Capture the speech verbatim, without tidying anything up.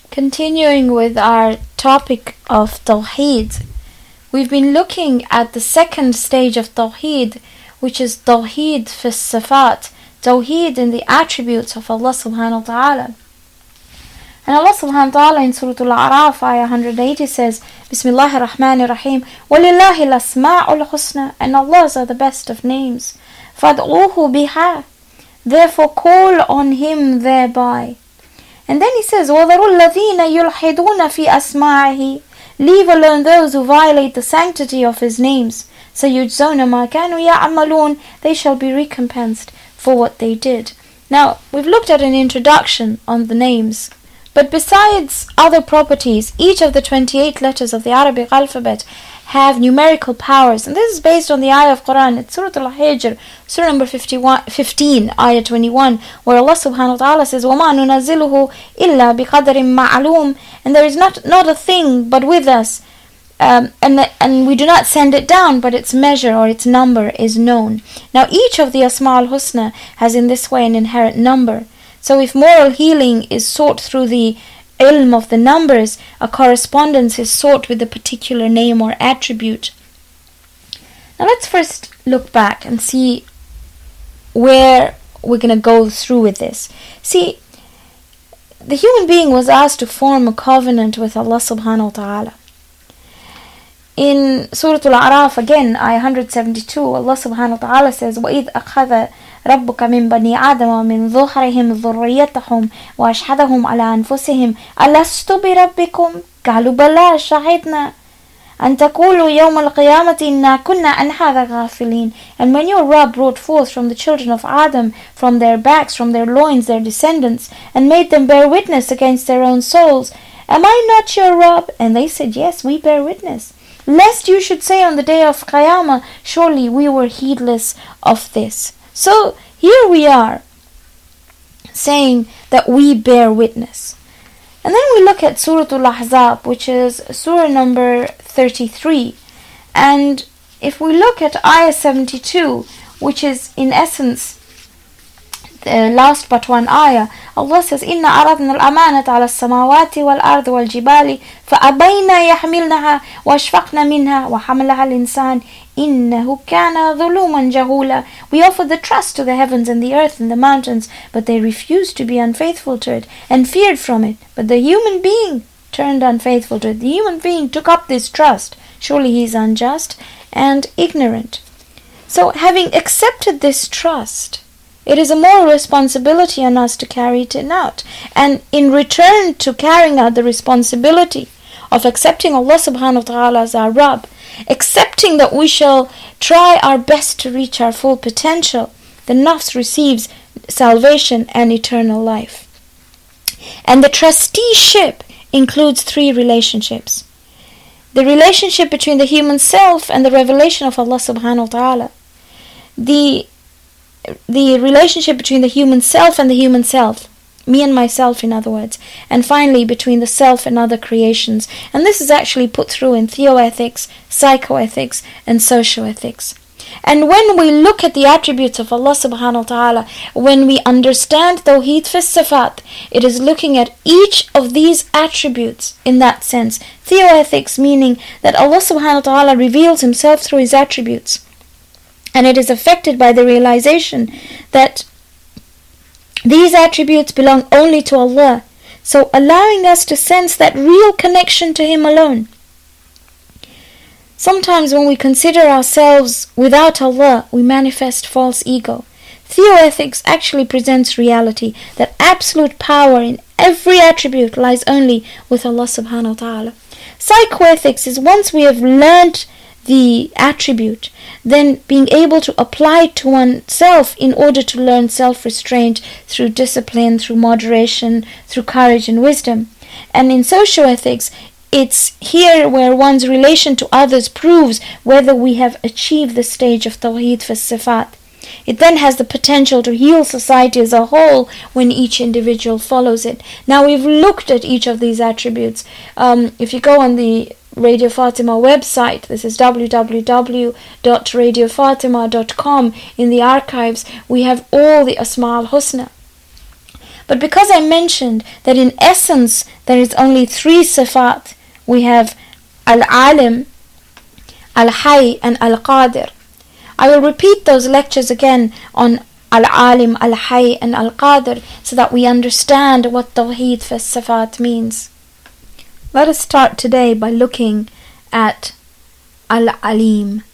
Continuing with our topic of Tawheed, we've been looking at the second stage of Tawheed, which is Tawheed fi Sifat, Tawheed in the attributes of Allah subhanahu wa ta'ala. And Allah subhanahu wa ta'ala in Surah Al-A'raf, ayah one hundred eighty says, Bismillahir Rahmanir Rahim, وَلِلَّهِ الْأَسْمَاءُ الْحُسْنَى, and Allah's are the best of names. فَادْعُوهُ بِهَا, therefore call on Him thereby. And then He says, وَذَرُوا الَّذِينَ يُلْحِدُونَ فِي أَسْمَاعِهِ, leave alone those who violate the sanctity of His names. سَيُجْزَوْنَ مَا كَانُوا يَعْمَلُونَ, they shall be recompensed for what they did. Now, we've looked at an introduction on the names. But besides other properties, each of the twenty-eight letters of the Arabic alphabet have numerical powers. And this is based on the ayah of Quran. It's Surah Al-Hijr, Surah number fifteen, ayah twenty-one, where Allah subhanahu wa ta'ala says, وَمَا نُنَزِّلُهُ إِلَّا بِقَدَرٍ مَعْلُومٍ, and there is not, not a thing but with us, um, and, and we do not send it down, but its measure or its number is known. Now each of the Asma al-Husna has in this way an inherent number. So if moral healing is sought through the ilm of the numbers, a correspondence is sought with a particular name or attribute. Now let's first look back and see where we're going to go through with this. See, the human being was asked to form a covenant with Allah subhanahu wa ta'ala. In Surah Al-A'raf, again, ayah one hundred seventy-two, Allah subhanahu wa ta'ala says, وَإِذْ أَخَذَ ربك من بني آدم ومن ظهرهم ذريتهم وأشهدهم على أنفسهم ألست بربكم قالوا بلى شهدنا أن تقولوا يوم القيامة إنا كنا عن هذا غافلين. And when your Rabb brought forth from the children of Adam, from their backs, from their loins, their descendants, and made them bear witness against their own souls, am I not your Rabb? And they said, yes, we bear witness. Lest you should say on the day of Qiyamah, surely we were heedless of this. So here we are saying that we bear witness. And then we look at Surah Al-Ahzab, which is Surah number thirty-three. And if we look at ayah seventy-two, which is in essence the last but one ayah, Allah says, إِنَّا عَرَضْنَا الْأَمَانَةَ عَلَى السَّمَاوَاتِ وَالْأَرْضِ وَالْجِبَالِ فَأَبَيْنَا يَحْمِلْنَهَا وَأَشْفَقْنَا مِنْهَا وَحَمَلَهَا الْإِنسَانُ إِنَّهُ كَانَ ظُلُومًا جَهُولًا. We offered the trust to the heavens and the earth and the mountains, but they refused to be unfaithful to it and feared from it. But the human being turned unfaithful to it. The human being took up this trust. Surely he is unjust and ignorant. So having accepted this trust, it is a moral responsibility on us to carry it out. And in return to carrying out the responsibility of accepting Allah subhanahu wa ta'ala as our Rabb, accepting that we shall try our best to reach our full potential, the nafs receives salvation and eternal life. And the trusteeship includes three relationships. The relationship between the human self and the revelation of Allah subhanahu wa ta'ala. The the relationship between the human self and the human self, me and myself in other words, and finally between the self and other creations. And this is actually put through in theoethics, psychoethics, and socioethics. And when we look at the attributes of Allah subhanahu wa ta'ala, when we understand Tawheed fi Sifat, it is looking at each of these attributes in that sense. Theoethics meaning that Allah subhanahu wa ta'ala reveals Himself through His attributes. And it is affected by the realization that these attributes belong only to Allah. So allowing us to sense that real connection to Him alone. Sometimes when we consider ourselves without Allah, we manifest false ego. Theoethics actually presents reality, that absolute power in every attribute lies only with Allah subhanahu wa ta'ala. Psychoethics is once we have learned the attribute, then being able to apply it to oneself in order to learn self-restraint through discipline, through moderation, through courage and wisdom. And in socioethics, it's here where one's relation to others proves whether we have achieved the stage of Tawheed fi Sifat. It then has the potential to heal society as a whole when each individual follows it. Now we've looked at each of these attributes. Um, if you go on the Radio Fatima website, this is w w w dot radio fatima dot com, in the archives we have all the Asma al-Husna. But because I mentioned that in essence there is only three sifat, we have Al-Alim, Al-Hayy and Al-Qadir. I will repeat those lectures again on Al-Alim, Al-Hayy and Al-Qadir so that we understand what Tawheed fi Sifat means. Let us start today by looking at Al-Alim.